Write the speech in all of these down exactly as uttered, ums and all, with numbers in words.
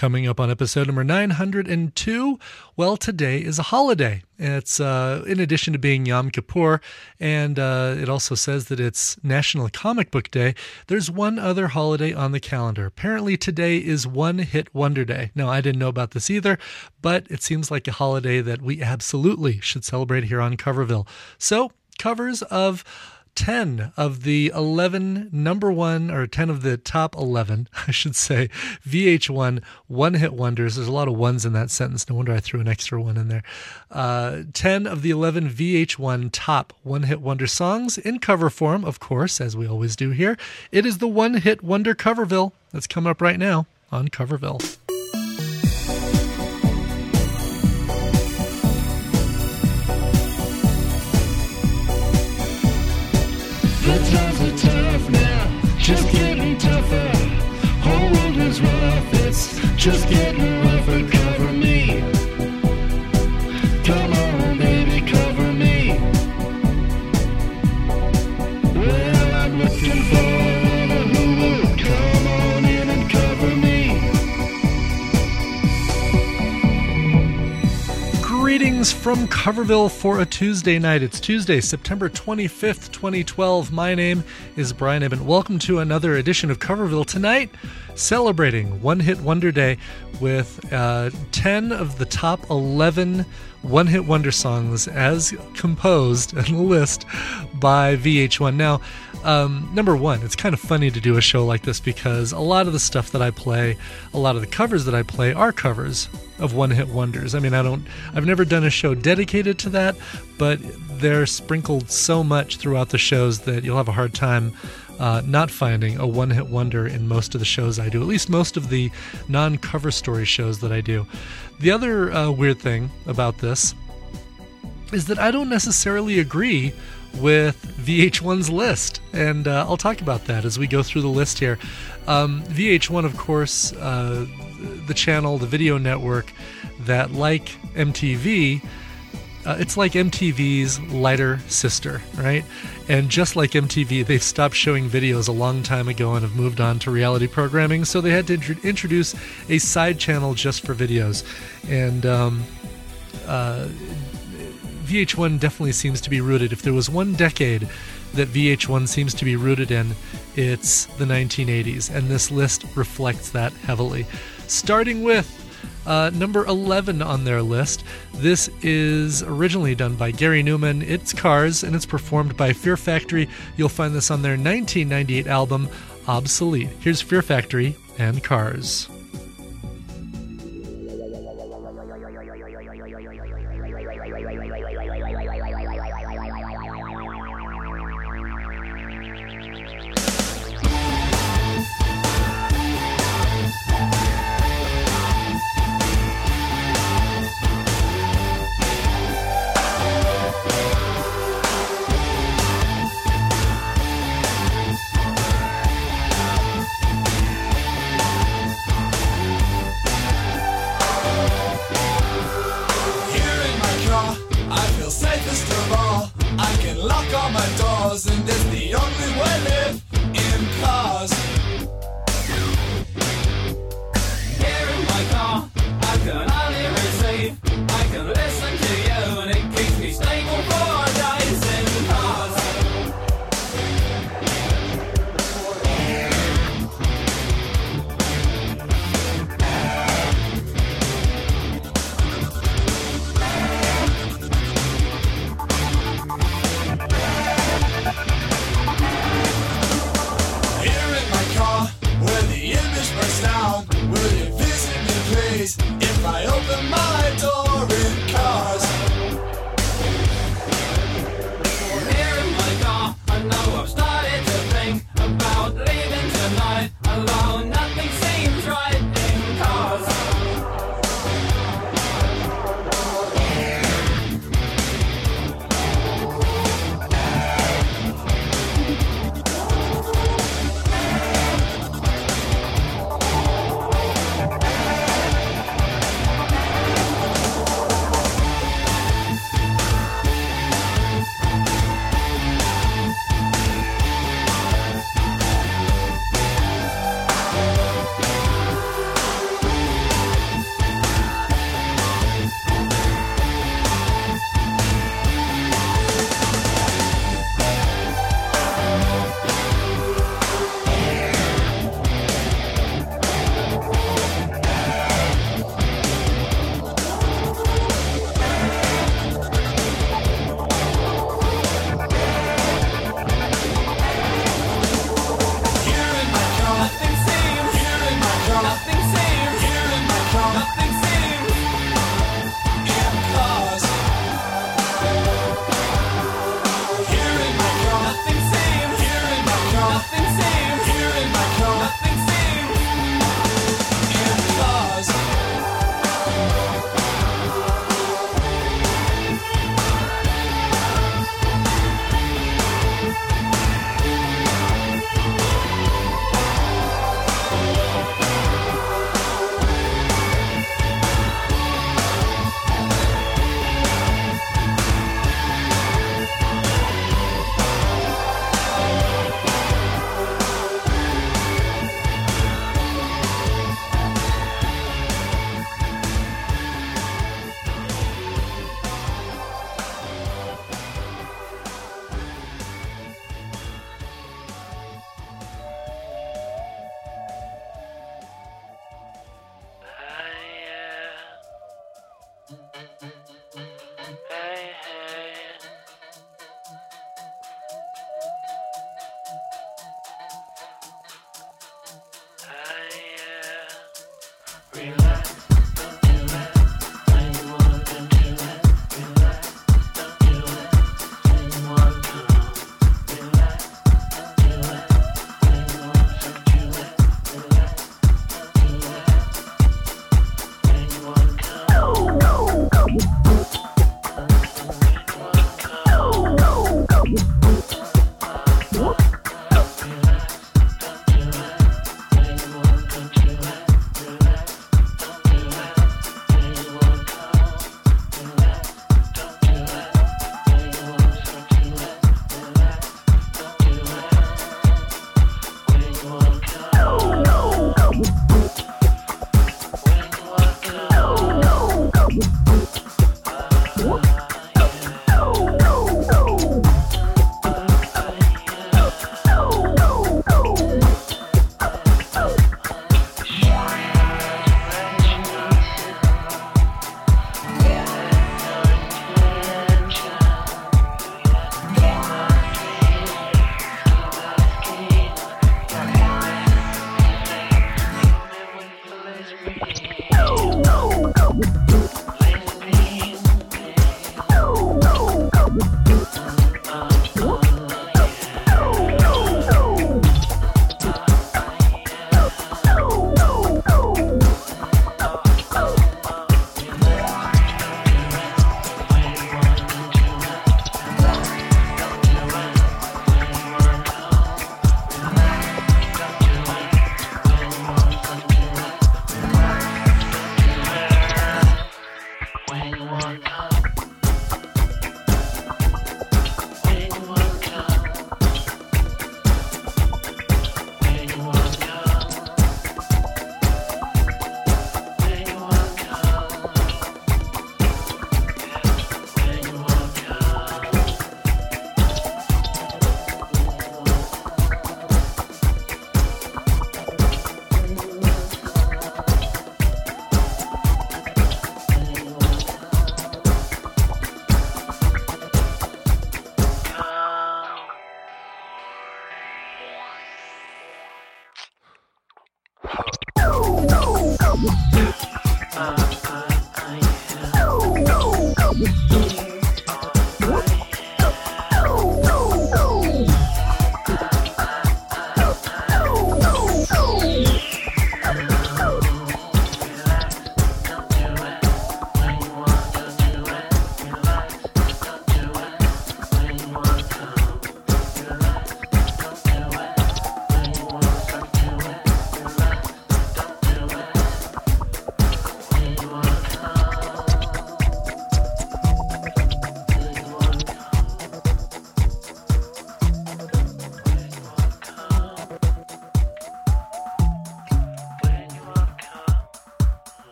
Coming up on episode number nine hundred two, well, today is a holiday. It's uh, in addition to being Yom Kippur, and uh, it also says that it's National Comic Book Day. There's one other holiday on the calendar. Apparently today is One Hit Wonder Day. Now, I didn't know about this either, but it seems like a holiday that we absolutely should celebrate here on Coverville. So, covers of ten of the eleven number one, or ten of the top eleven, I should say, V H one one-hit wonders. There's a lot of ones in that sentence. No wonder I threw an extra one in there. Uh, ten of the eleven V H one top one-hit wonder songs in cover form, of course, as we always do here. It is the One-Hit Wonder Coverville that's coming up right now on Coverville. The times are tough now, just getting tougher. Whole world is rough, it's just getting rougher. Cover me, come on baby, cover me. Well, I'm looking for one who will come on in and cover me. Greetings from Coverville for a Tuesday night. It's Tuesday, September twenty-fifth, twenty twelve. My name is Brian Ebbin. Welcome to another edition of Coverville. Tonight, celebrating One Hit Wonder Day with uh, ten of the top eleven one-hit wonder songs as composed and a list by V H one. Now, um, number one, it's kind of funny to do a show like this because a lot of the stuff that I play, a lot of the covers that I play are covers of one-hit wonders. I mean, I don't, I've never done a show dedicated to that, but they're sprinkled so much throughout the shows that you'll have a hard time uh, not finding a one-hit wonder in most of the shows I do, at least most of the non-cover story shows that I do. The other uh, weird thing about this is that I don't necessarily agree with V H one's list, and uh, I'll talk about that as we go through the list here. Um, V H one, of course, uh, the channel, the video network that, like M T V, uh, it's like M T V's lighter sister, right? And just like M T V, they've stopped showing videos a long time ago and have moved on to reality programming, so they had to int- introduce a side channel just for videos. And um, uh, V H one definitely seems to be rooted. If there was one decade that V H one seems to be rooted in, it's the nineteen eighties, and this list reflects that heavily. Starting with uh, number eleven on their list. This is originally done by Gary Newman. It's Cars, and it's performed by Fear Factory. You'll find this on their nineteen ninety-eight album, Obsolete. Here's Fear Factory and Cars. And it's the only way I live in cars. Here in my car, I can only receive. I can listen to you, and it keeps me stable for days in cars. If I open my door in cars. Here in my car, I know I've started to think about leaving tonight alone. Nothing seems right in cars. nothing seems in cause. Here in my car, nothing seems. Here in my car, nothing seems. Here in my car, nothing seems in cause.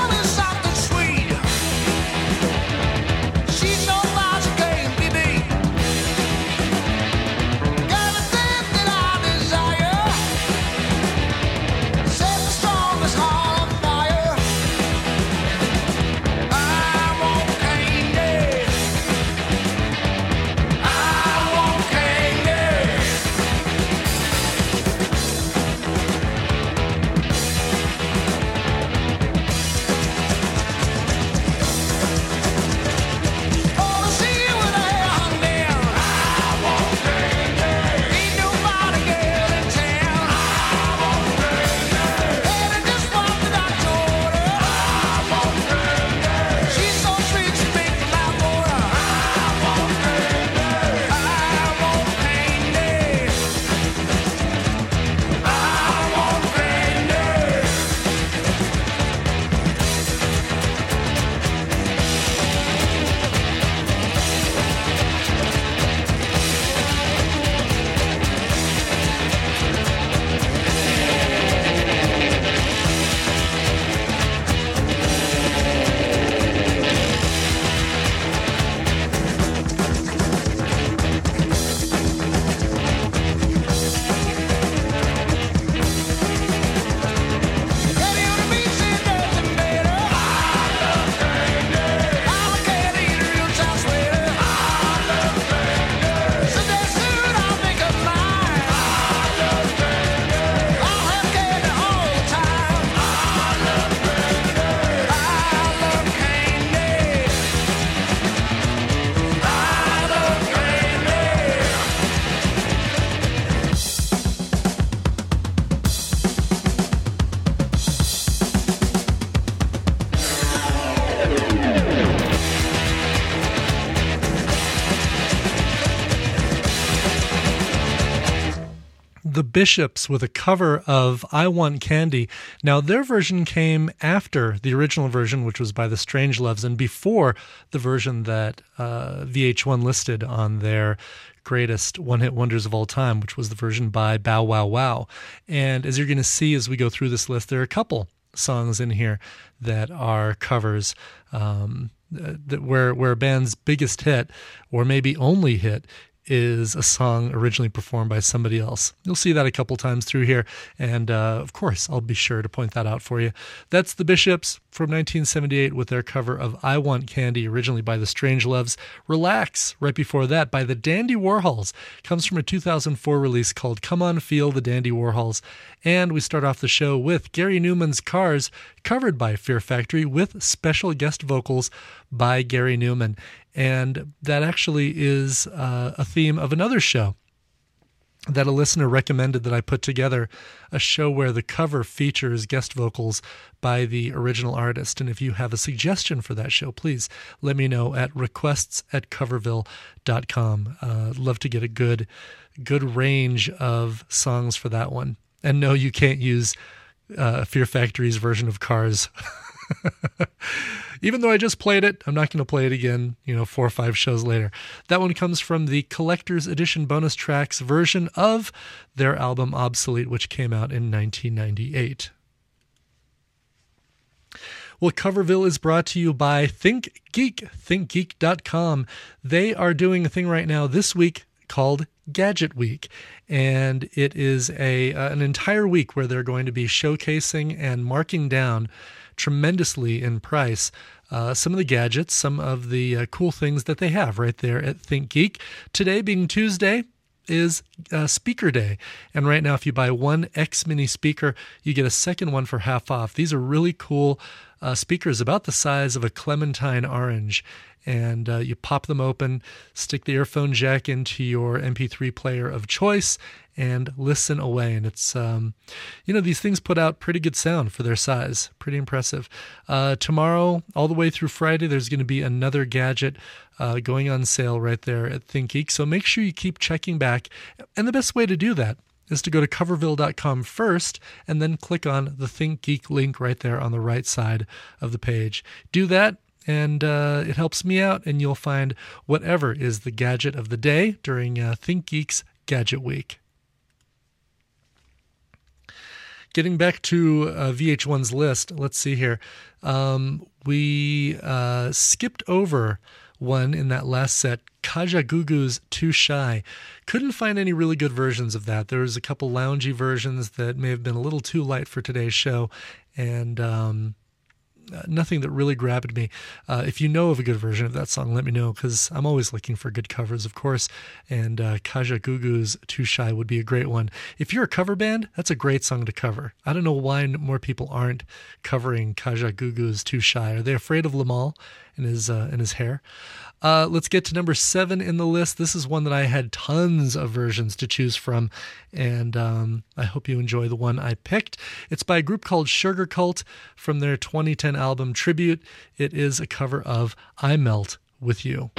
She's no lousy game, baby. The Bishops with a cover of I Want Candy. Now, their version came after the original version, which was by the Strangeloves, and before the version that uh, V H one listed on their greatest one-hit wonders of all time, which was the version by Bow Wow Wow. And as you're going to see as we go through this list, there are a couple songs in here that are covers, um, that where where a band's biggest hit, or maybe only hit, is a song originally performed by somebody else. You'll see that a couple times through here, and uh, of course, I'll be sure to point that out for you. That's the Bishops from nineteen seventy-eight with their cover of I Want Candy, originally by the Strangeloves. Relax, right before that, by the Dandy Warhols. Comes from a two thousand four release called Come On Feel, the Dandy Warhols. And we start off the show with Gary Newman's Cars, covered by Fear Factory, with special guest vocals by Gary Newman. And that actually is uh, a theme of another show that a listener recommended that I put together, a show where the cover features guest vocals by the original artist. And if you have a suggestion for that show, please let me know at requests at coverville dot com. Uh, love to get a good, good range of songs for that one. And no, you can't use uh, Fear Factory's version of Cars. Even though I just played it, I'm not going to play it again, you know, four or five shows later. That one comes from the Collector's Edition bonus tracks version of their album Obsolete, which came out in nineteen ninety-eight. Well, Coverville is brought to you by Think Geek, think geek dot com. They are doing a thing right now this week called Gadget Week, and it is a uh, an entire week where they're going to be showcasing and marking down tremendously in price uh, some of the gadgets, some of the uh, cool things that they have right there at Think Geek. Today being Tuesday is uh, Speaker Day, and right now if you buy one X Mini speaker, you get a second one for half off. These are really cool uh, speakers about the size of a clementine orange, and uh, you pop them open, stick the earphone jack into your M P three player of choice, and listen away. And it's, um, you know, these things put out pretty good sound for their size. Pretty impressive. Uh, tomorrow, all the way through Friday, there's going to be another gadget uh, going on sale right there at Think Geek. So make sure you keep checking back. And the best way to do that is to go to coverville dot com first and then click on the Think Geek link right there on the right side of the page. Do that, and uh, it helps me out, and you'll find whatever is the gadget of the day during uh, Think Geek's Gadget Week. Getting back to uh, V H one's list, let's see here. Um, we uh, skipped over one in that last set, Kajagoogoo's Too Shy. Couldn't find any really good versions of that. There was a couple loungy versions that may have been a little too light for today's show, and um, nothing that really grabbed me. Uh, if you know of a good version of that song, let me know, because I'm always looking for good covers, of course, and uh, Kajagoogoo's Too Shy would be a great one. If you're a cover band, that's a great song to cover. I don't know why more people aren't covering Kajagoogoo's Too Shy. Are they afraid of Lamal and his, uh, and his hair? Uh, let's get to number seven in the list. This is one that I had tons of versions to choose from, and um, I hope you enjoy the one I picked. It's by a group called Sugar Cult from their twenty ten album Tribute. It is a cover of I Melt With You.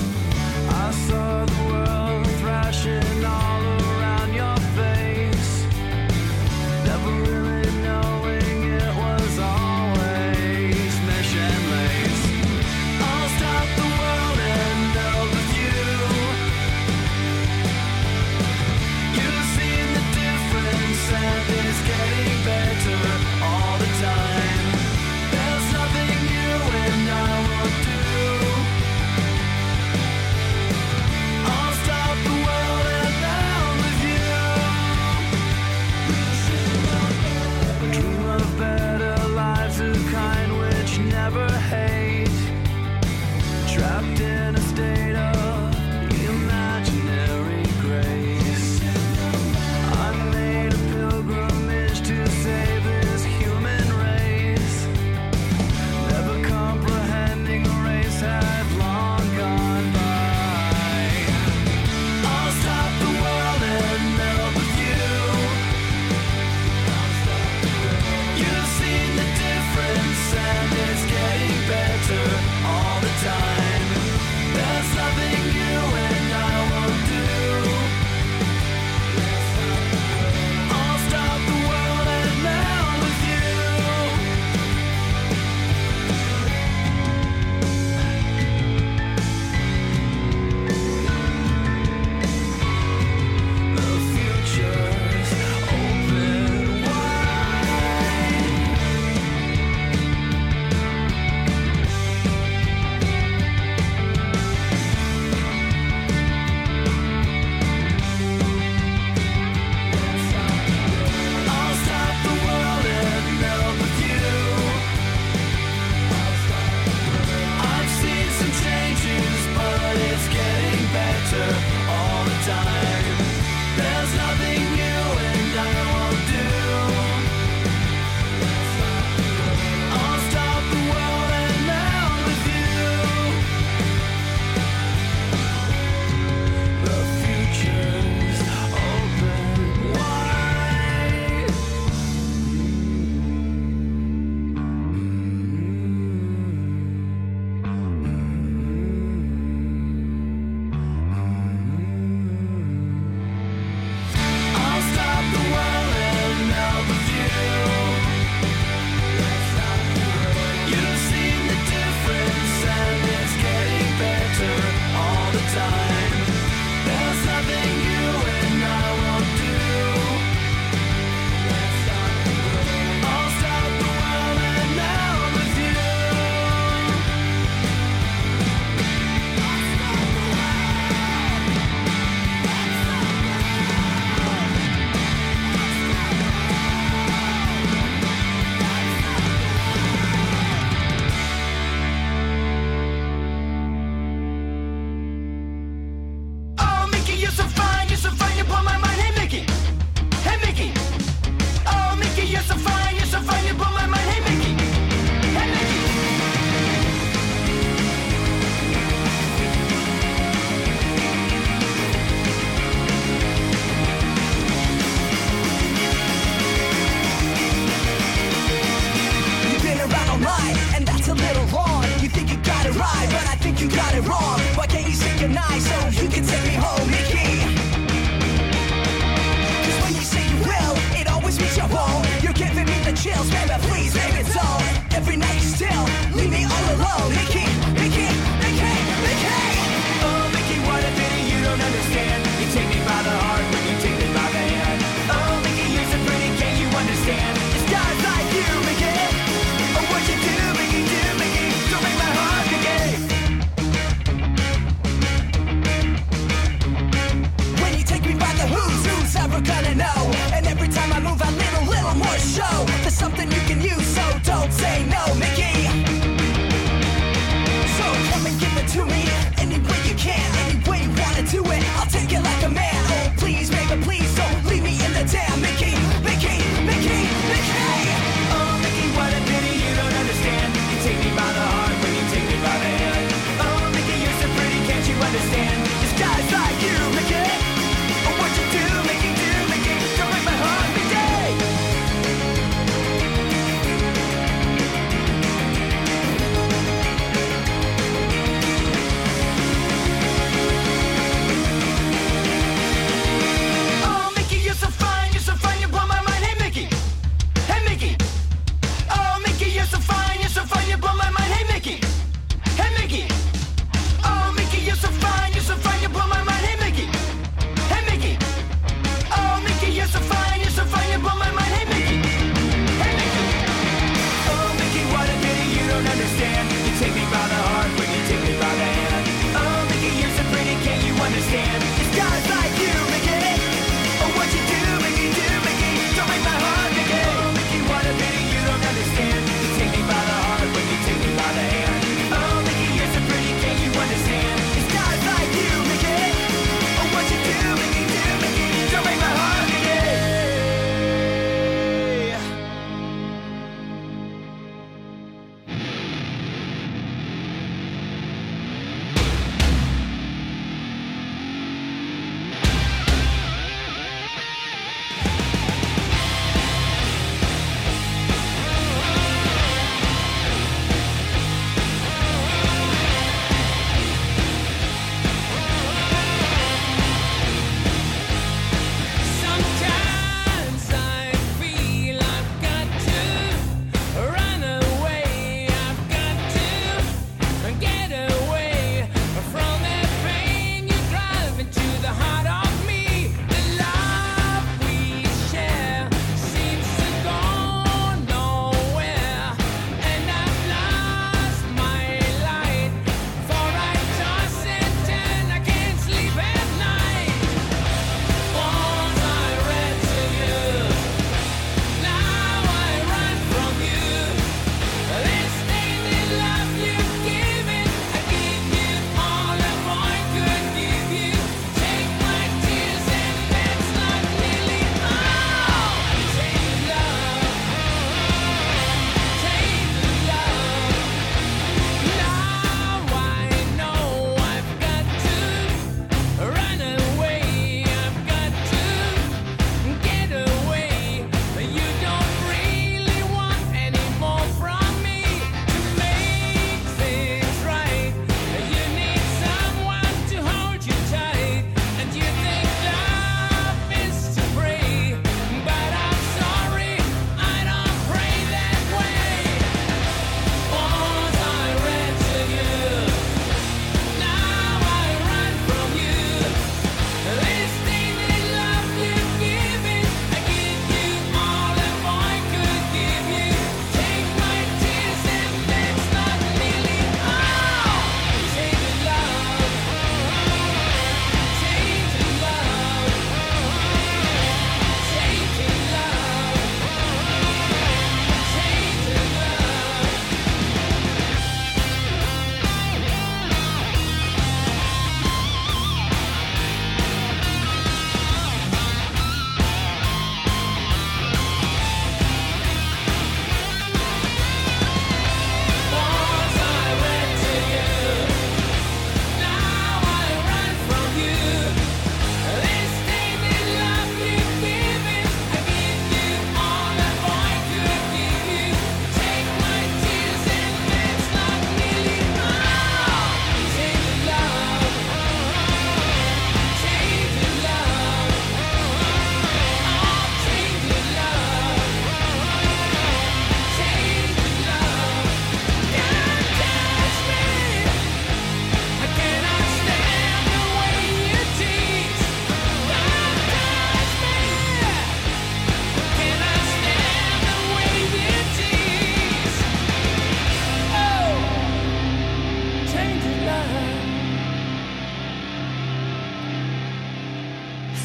I saw the world thrashing all around your face. you got it wrong. Why can't you synchronize so you can take me home, Mickey? Cause when you say you will, it always means you won't. You're giving me the chills, man, but please, baby, don't. Every night you still leave me all alone, Mickey, Mickey, Mickey, Mickey. Oh, Mickey, what a pity you don't understand. You take me by the heart when you take me by the hand. Oh, Mickey, you're so pretty, can't you understand? It's guys like you, Mickey. Oh, what you do, Mickey, do, Mickey. Don't break my heart, Mickey.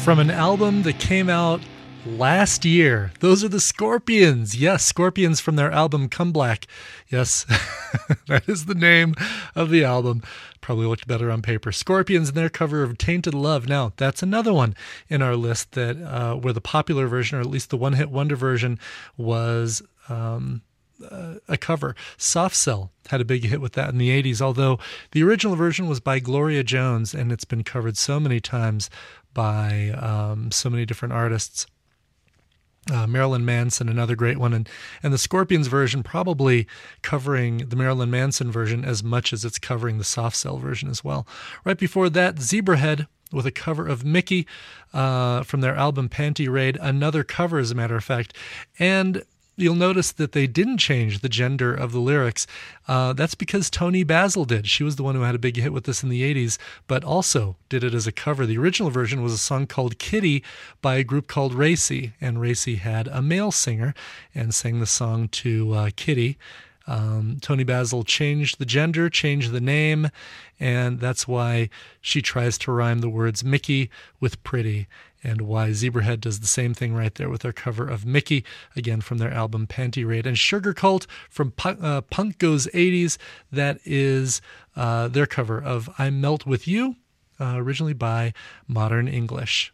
from an album that came out last year. Those are the Scorpions. Yes, Scorpions from their album Come Black. Yes, that is the name of the album. Probably looked better on paper. Scorpions and their cover of Tainted Love. Now, that's another one in our list that uh, where the popular version, or at least the one-hit wonder version, was um, uh, a cover. Soft Cell had a big hit with that in the eighties, although the original version was by Gloria Jones, and it's been covered so many times by um, so many different artists. Uh, Marilyn Manson, another great one, and and the Scorpions version probably covering the Marilyn Manson version as much as it's covering the Soft Cell version as well. Right before that, Zebrahead with a cover of Mickey uh, from their album Panty Raid, another cover as a matter of fact, and you'll notice that they didn't change the gender of the lyrics. Uh, that's because Toni Basil did. She was the one who had a big hit with this in the eighties, but also did it as a cover. The original version was a song called Kitty by a group called Racy, and Racy had a male singer and sang the song to uh, Kitty. Um, Toni Basil changed the gender, changed the name, and that's why she tries to rhyme the words Mickey with pretty, and why Zebrahead does the same thing right there with their cover of Mickey, again from their album Panty Raid. And Sugar Cult from Punk, uh, Punk Goes eighties, that is uh, their cover of I Melt With You, uh, originally by Modern English.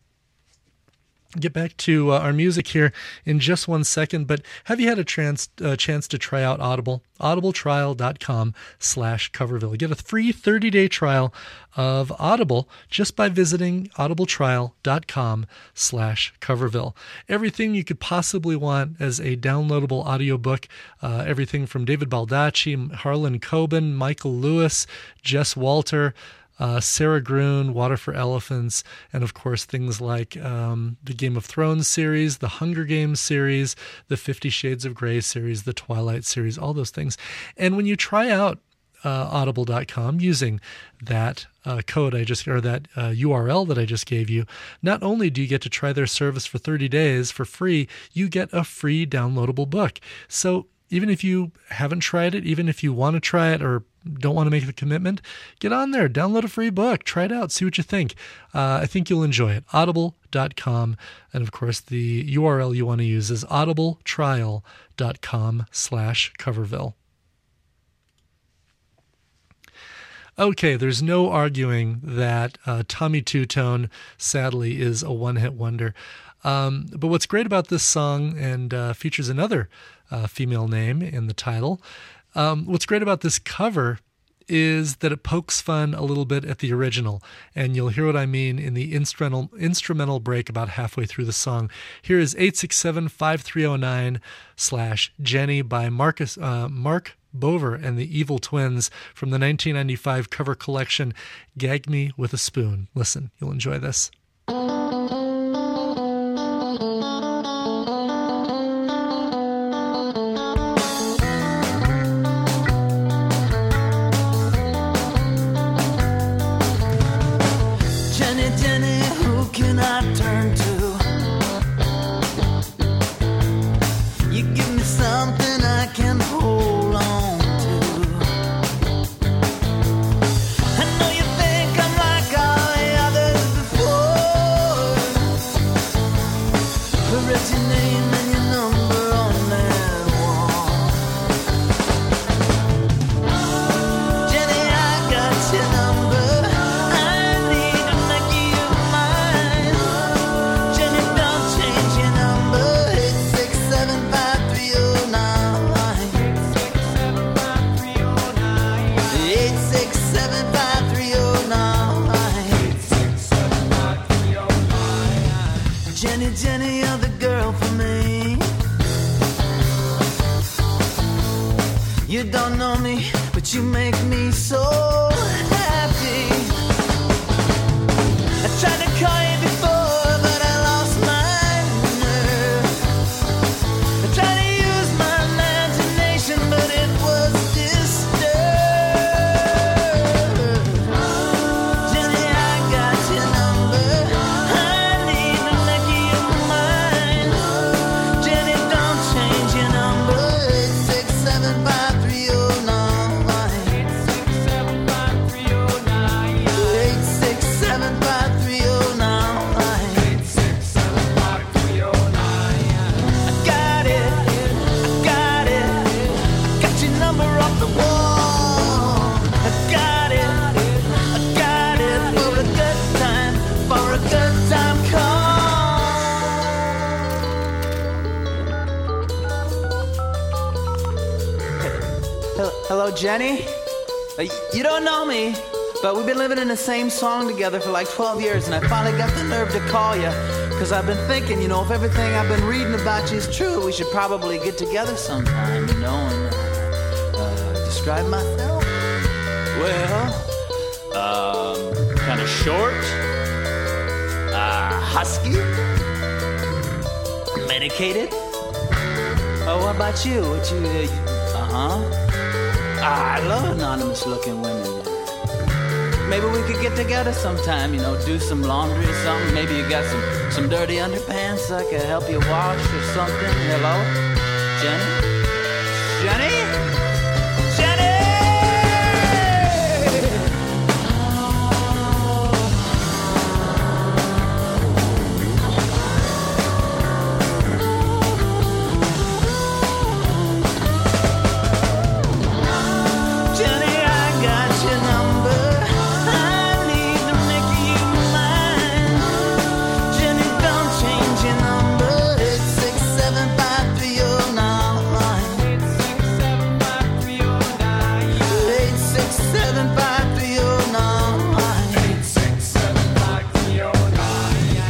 Get back to uh, our music here in just one second, but have you had a chance, uh, chance to try out Audible? audibletrial.com slash Coverville. Get a free thirty-day trial of Audible just by visiting audibletrial.com slash Coverville. Everything you could possibly want as a downloadable audiobook, uh, everything from David Baldacci, Harlan Coben, Michael Lewis, Jess Walter, Uh, Sarah Gruen, Water for Elephants, and of course things like um, the Game of Thrones series, the Hunger Games series, the Fifty Shades of Grey series, the Twilight series, all those things. And when you try out uh, audible dot com using that uh, code I just, or that uh, U R L that I just gave you, not only do you get to try their service for thirty days for free, you get a free downloadable book. So even if you haven't tried it, even if you want to try it or don't want to make the commitment, get on there, download a free book, try it out, see what you think. Uh, I think you'll enjoy it. audible dot com. And of course, the U R L you want to use is audibletrial.com slash Coverville. Okay, there's no arguing that uh, Tommy Two-Tone, sadly, is a one-hit wonder. Um, but what's great about this song, and uh, features another uh, female name in the title, um, what's great about this cover is that it pokes fun a little bit at the original, and you'll hear what I mean in the instrumental instrumental break about halfway through the song. Here is eight six seven, five three zero nine slash Jenny by Marcus uh, Mark Bover and the Evil Twins from the nineteen ninety-five cover collection Gag Me With a Spoon. Listen, you'll enjoy this. You don't know me, but you make me so happy. I tried to call you before, but I lost my nerve. I tried to use my imagination, but it was disturbed. Jenny, I got your number. I need to make you mine. Jenny, don't change your number. Eight six seven five three oh nine. Hello, Jenny. Uh, You don't know me, but we've been living in the same song together for like twelve years, and I finally got the nerve to call you, because I've been thinking, you know, if everything I've been reading about you is true, we should probably get together sometime, you know, and uh, uh, describe myself. Well, um, kind of short, uh, husky, medicated. Oh, what about you? What you, uh, you uh-huh. Ah, I love anonymous-looking women. Maybe we could get together sometime, you know, do some laundry or something. Maybe you got some, some dirty underpants I could help you wash or something. Hello? Jenny? Jenny? Jenny! Jenny, I got your number. I need to make you mine. Jenny, don't change your number. It's six seven five three oh nine. Eight six seven five three oh nine. Eight six seven five three oh nine.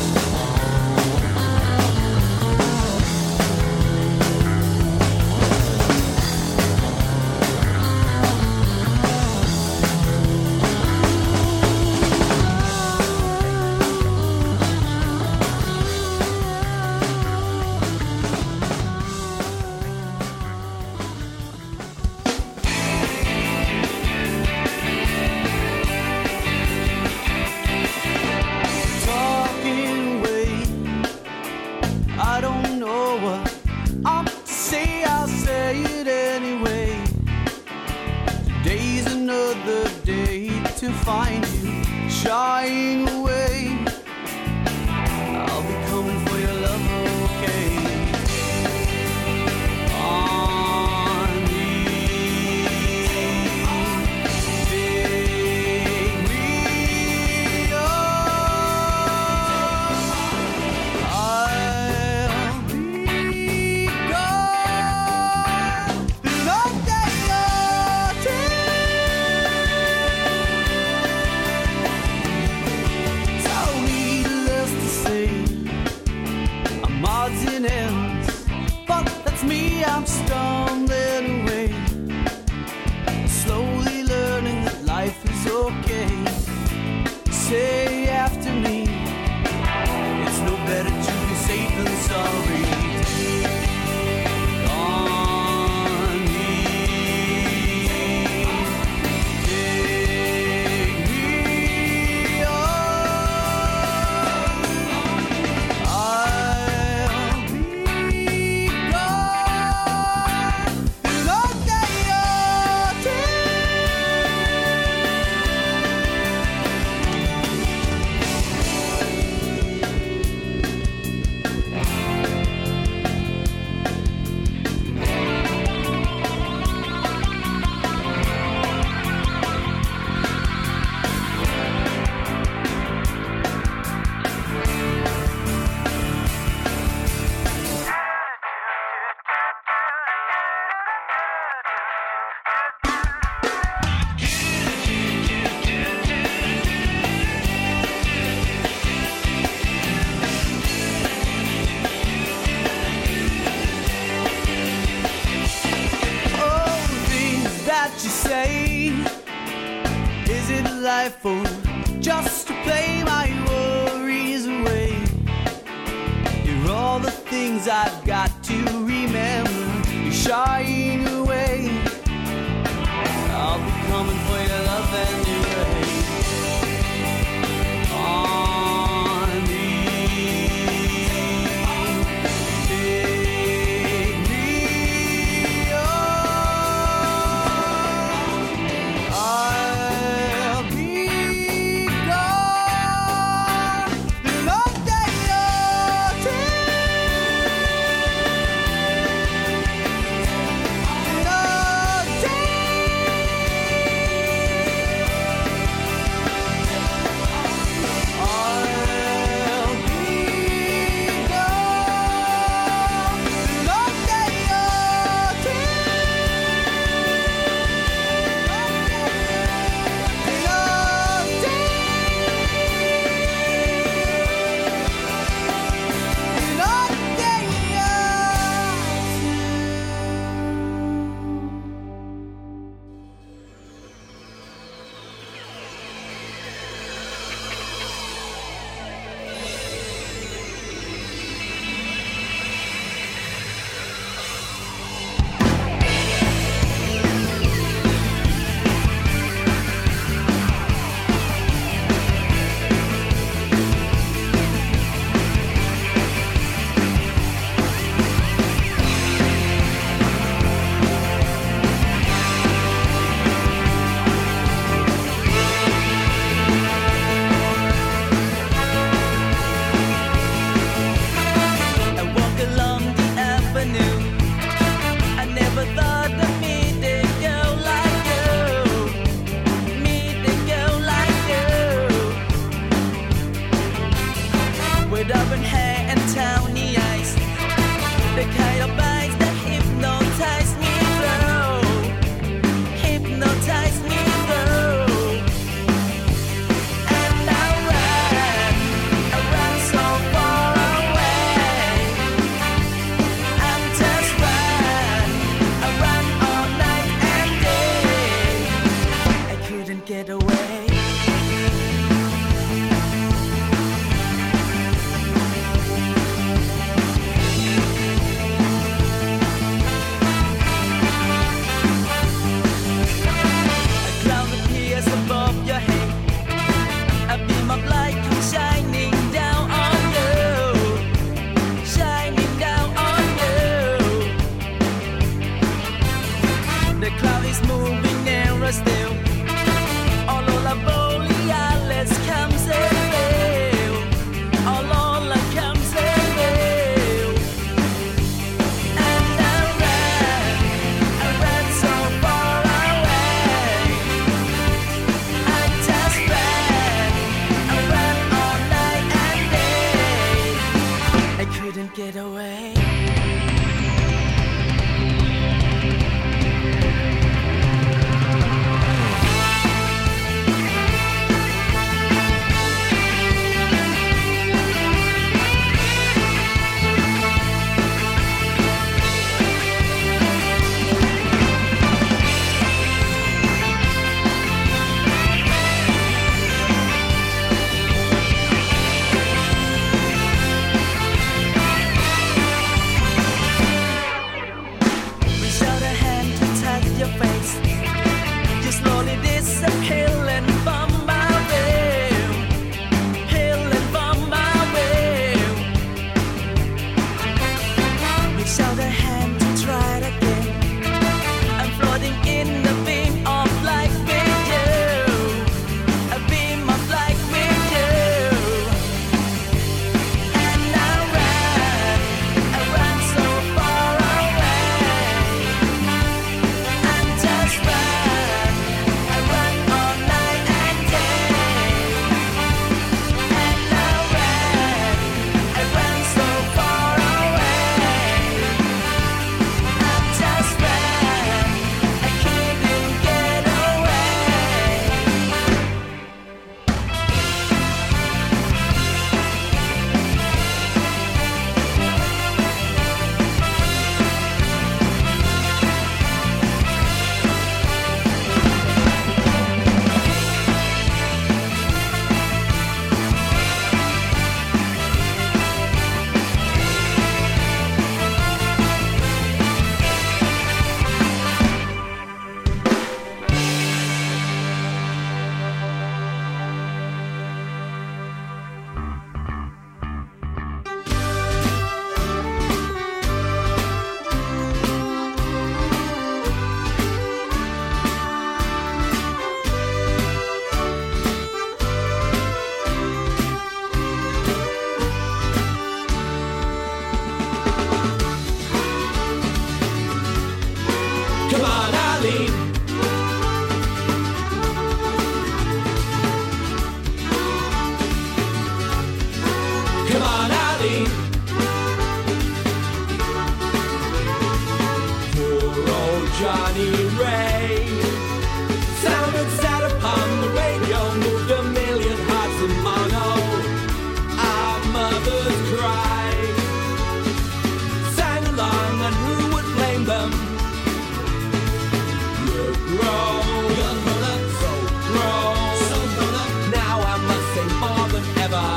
Talking away, I don't know what I'm to say, I'll say it anyway. Today's another day to find you shying away. I'll be coming for your love, okay? On me, take me I'll be gone the night that you're dead. Don't need less to say. I'm odds and ends, but that's me. I'm stumbling away, slowly learning that life is okay. Say after me, it's no better to be safe than sorry. On me, take me on. I'll be gone the night that you're Oh, things that you say. Is it life or just to play my worries away? You're all the things I've got to remember. You're shying away. I'll be coming for your love anyway. On me, take me on. I'll be gone the night that you're dead. reach out a hand to try it again. I'm floating in the beam of light with you, a beam of light with you. And I ran, I ran so far away. I'm just ran, I ran all night and day. And I ran, I ran so far away. I'm just ran, I couldn't get away. Come on, Eileen. Come on, Eileen. Poor old Johnny Ray sounded sad upon the radio, moved a million hearts in mono. Our mothers cried, sang along, and who would blame them? Grow, so grow. Now I must say more than ever.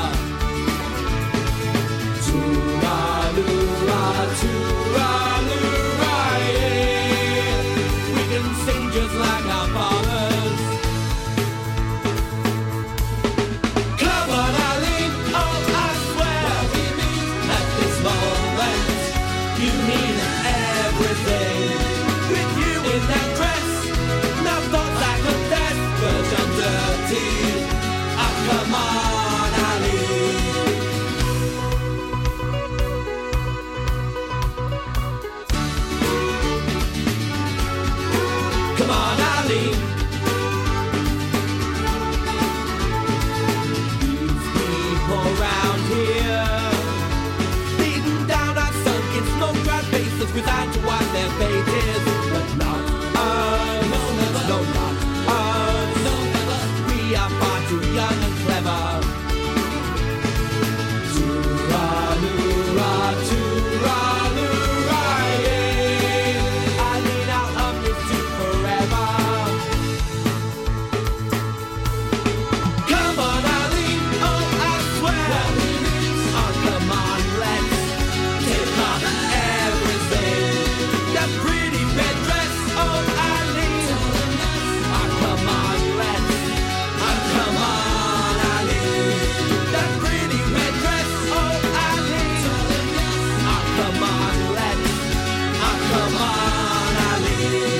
Tooraloo-ra, tooraloo-ra, yeah. We can sing just like our fathers. Come on, Eileen, oh I swear, at this moment you mean everything. With you in that dress, no thoughts I confess, but I'm dirty. Oh, come on, Eileen. Come on, Eileen. These people round here, beaten down our sunken smoke-dried faces without to wipe their faces, but not us. No, not us. We are far too young and clever. Tooraloo-ra, tooraloo-ra, yeah. Eileen, I'll hum this tune forever. Come on, Eileen, oh I swear. Oh, come on, let's take off everything. That pretty red dress, oh Eileen. Oh, come on, let's. Oh, come on, Eileen. That pretty red dress, oh Eileen. Oh, come on, let's. Oh, come on, Eileen.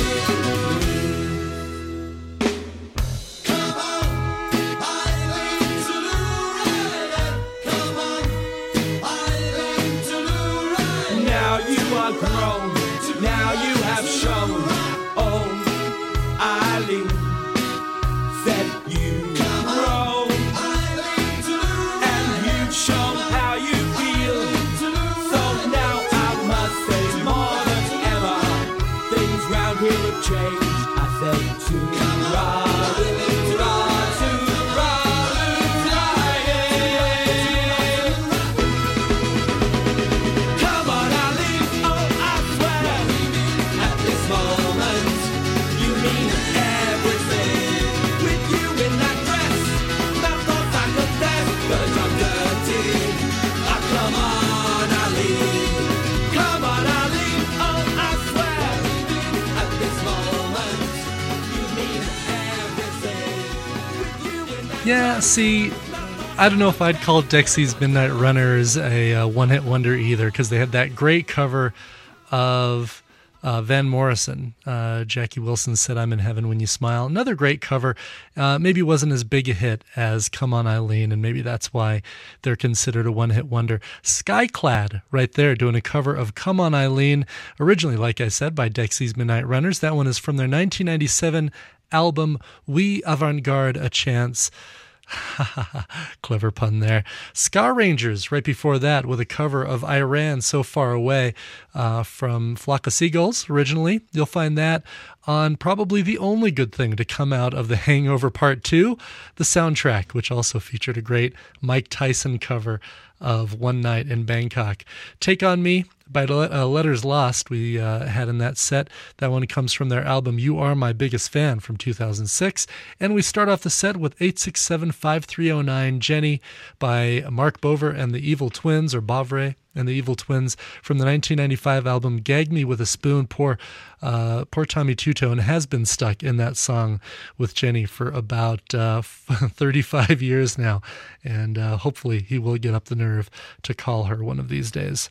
Come on, Eileen, to the right. Come on, Eileen, to the right. Now you are grown, now you have shown. Oh, Eileen, said you grown, and you've shown how you feel. So now I must say more than ever, things round here have changed. I said to Come on, Eileen, oh I swear, at this moment you mean everything. With you in that dress, now thoughts I confess, but I'm dirty. Oh, come on, Eileen. Come on, Eileen, oh I swear, at this moment you mean everything. With you in that Yeah, see, I don't know if I'd call Dexy's Midnight Runners a uh, one-hit wonder either, because they had that great cover of Uh, Van Morrison. Uh, Jackie Wilson said, "I'm in heaven when you smile." Another great cover. Uh, maybe wasn't as big a hit as Come On Eileen, and maybe that's why they're considered a one-hit wonder. Skyclad right there doing a cover of Come On Eileen, originally, like I said, by Dexy's Midnight Runners. That one is from their nineteen ninety-seven album, We Avant-Garde A Chance. Clever pun there. Ska Rangers right before that with a cover of I Ran So Far Away uh, from Flock of Seagulls originally. You'll find that on probably the only good thing to come out of The Hangover Part two, the soundtrack, which also featured a great Mike Tyson cover of One Night in Bangkok. Take On Me by uh, Letters Lost we uh, had in that set. That one comes from their album You Are My Biggest Fan from two thousand six. And we start off the set with eight six seven, five three zero nine Jenny by Mark Bover and the Evil Twins, or Bovre and the Evil Twins, from the nineteen ninety-five album Gag Me With a Spoon. Poor, uh, poor Tommy Two-Tone has been stuck in that song with Jenny for about uh, thirty-five years now, and uh, hopefully he will get up the nerve to call her one of these days.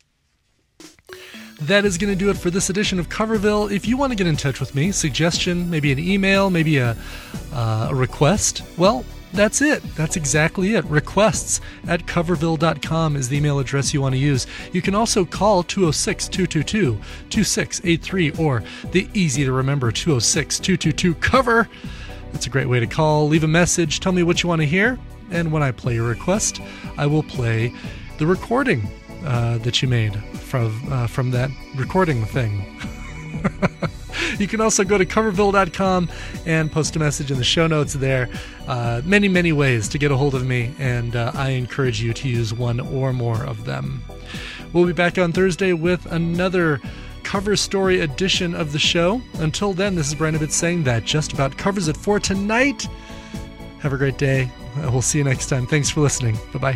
That is going to do it for this edition of Coverville. If you want to get in touch with me, suggestion, maybe an email, maybe a, uh, a request, well, that's it. That's exactly it. Requests at coverville dot com is the email address you want to use. You can also call two oh six, two two two, two six eight three or the easy to remember two oh six, two two two, cover. That's a great way to call. Leave a message. Tell me what you want to hear. And when I play your request, I will play the recording uh, that you made from, uh, from that recording thing. You can also go to coverville dot com and post a message in the show notes there. Uh, many, many ways to get a hold of me, and uh, I encourage you to use one or more of them. We'll be back on Thursday with another cover story edition of the show. Until then, this is Brian Ibbett saying that just about covers it for tonight. Have a great day. We'll see you next time. Thanks for listening. Bye-bye.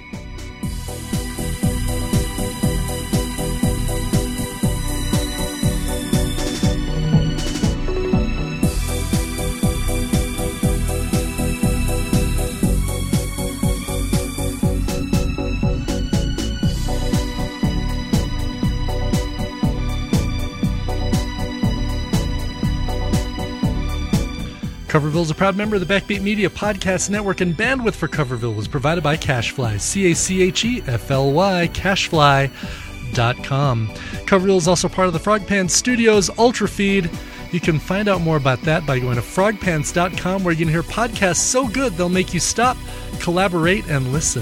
Coverville is a proud member of the Backbeat Media Podcast Network, and bandwidth for Coverville was provided by Cachefly, C A C H E F L Y, cachefly dot com. Coverville is also part of the Frogpants Studios Ultra Feed. You can find out more about that by going to frog pants dot com, where you can hear podcasts so good they'll make you stop, collaborate, and listen.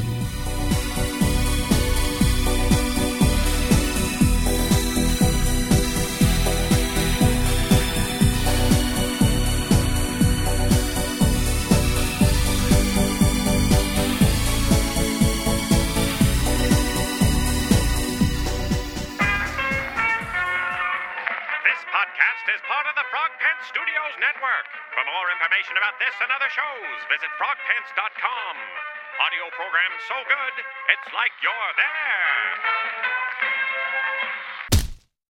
About this and other shows, visit frog pants dot com. Audio program so good, it's like you're there.